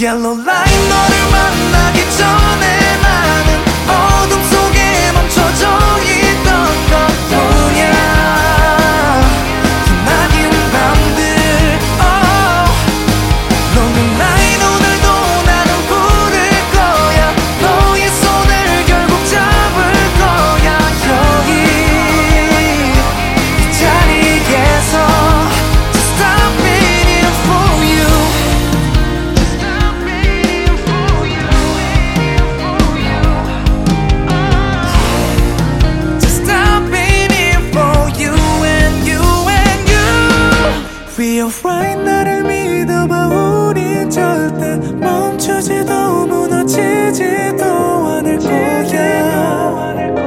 Yellow light 너를 만나기 전에 나는 어둠 속에 멈춰져 있던 것뿐이야. 기나긴 밤들 Lonely night 오늘도 나는 부를 거야. 너의 손을 결국 잡을 거야. 여기 이 자리에서 Just stop waiting for you. Just stop waiting for you and you and you. We are right 나를 믿어봐. 우린 절대 멈추지도 무너지지도 않을 거야.